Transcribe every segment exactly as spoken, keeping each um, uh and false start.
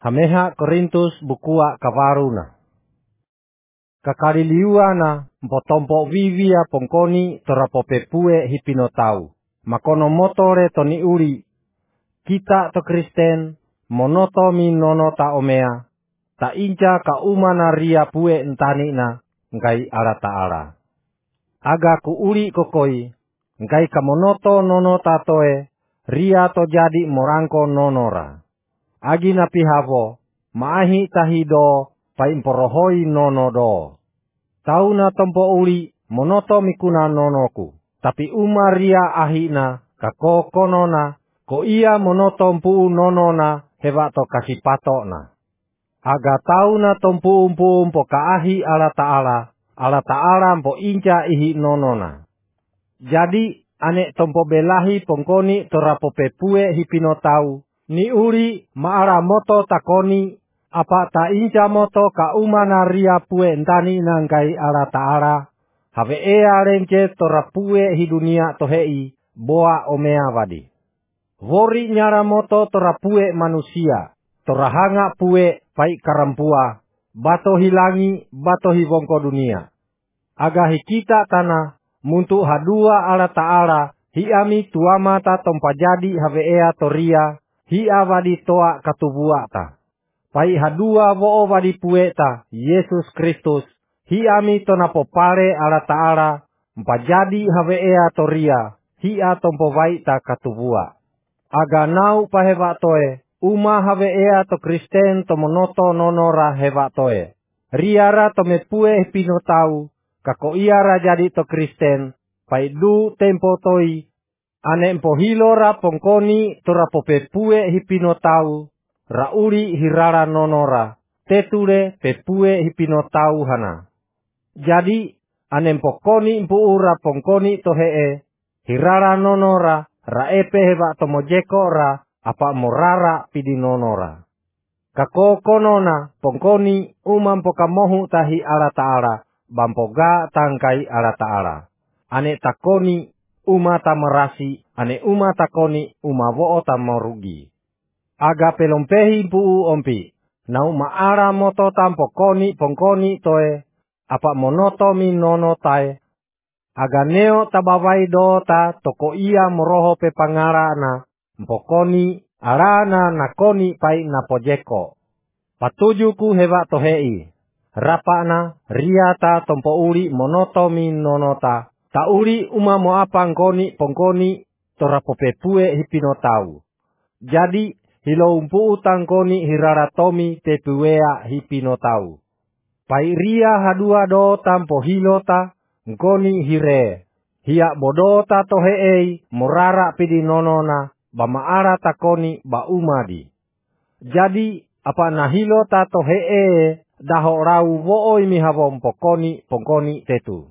Hameha Korintus bukua kavaruna. Kakariliuana mpotompo vivia pongkoni torapopepue hipinotau. Makono motore toni uri. Kita to Kristen monoto mi nono ta omea. Ta inca ka umana ria pue entani na ngai ala ta'ala. Aga ku uri kokoi ngai ka monoto nono tatoe ria to jadi morangko nonora. Agi na pihavo maahi tahido paimporohoi nono do. Tau na tompo uri monoto mikuna nonoku. Tapi umaria ahina kako konona ko ia monoto mpu nonona hewa to kasipato na. Aga tau na tompu umpu umpo kaahi ala ta'ala. Ala ta'ala mpo inca ihi nonona. Jadi ane tompo belahi pongkoni torapopepue hipinotau. Ni uri maara moto takoni apa ta inca moto ka umana ria pue entani nangkai ala ta'ala. Have ea rence torapue hi dunia tohei boa omea wadi. Wori nyara moto torapue manusia. Torahanga pue pai karampua. Bato hilangi bato hibongko dunia. Aga hikita tanah muntu hadua ala ta'ala. Hiami tuamata tompajadi have ea toria. Hia wadi toa katubuata. Pai hadua wo wadi pueta Yesus Kristus. Hiami tonapopare ala ta'ala. Mpajadi have ea toria. Hia tompovaita katubua. Aga nau paheva toe. Uma have ea to Kristen to monoto nonora heva toe. Riara to mepue pinotau. Kako iara jadi to Kristen. Pai du tempo toi. Ane mpohilora pongkoni torapopepue hipinotau. Rauri hirara nonora. Teture pepue hipinotau hana. Jadi ane mpokoni mpuura pongkoni tohee. Hirara nonora. Raepe heba tomojeko ra. Apa morara pidi nonora. Kako konona pongkoni umam pokamohu tahi ala ta'ala. Bampoga tangkai ala ta'ala. Ane takoni uma tamerasi. Ane uma takoni uma wo'o tamorugi. Aga pelompehi puu ompi. Nau maara moto tampokoni pongkoni toe. Apa monoto mi nono tae. Aga neo tabawai dota toko ia moroho pepangara na. Mpokoni arana nakoni pai napojeko. Patujuku hewa tohei. Rapana riata tompo uri monotomi nonota. Ta uri uma moapang koni pongkoni torapopepue hipinotau. Jadi hilo umpu utang koni hiraratomi tepuea hipinotau. Pai ria hadua do tampo hilota ngkoni hire. Hia bodota toheei morara pidi nonona. Bamaara takoni ba umadi. Jadi apa nahilo tato hee daho rau wooi mihavon pokoni pongkoni tetu.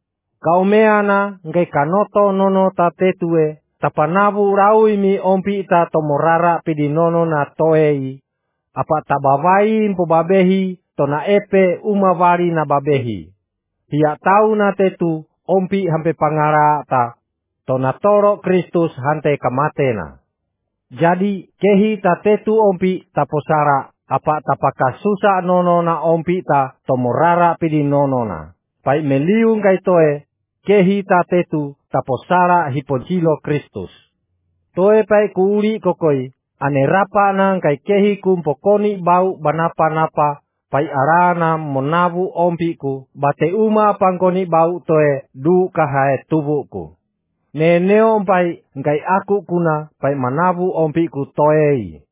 Kaumeana ngai kanoto nono ta tetue tapanavu rau imi ompi ta tomorara pidi nono na toei. Apa tabawai mpobabehi tona epe umawari na babehi. Hia tau na tetu ompi hampe pangara ta. Tona toro Kristus hante kamatena. Jadi kehi ta tetu ompi taposara. Apa tapaka susa nono na ompi ta tomorara pidi nono na. Pai meliung kai toe. Kehi ta tetu taposara hiponcilo Kristus. Toe pai kuuri kokoi. Ane rapa nang kai kehi kumpokoni bau banapa-napa. Pai arana monavu ompiku. Bate uma pangkoni bau toe du kahae tubuku. Neneo pai ngai aku kuna pai manavu ompiku toei.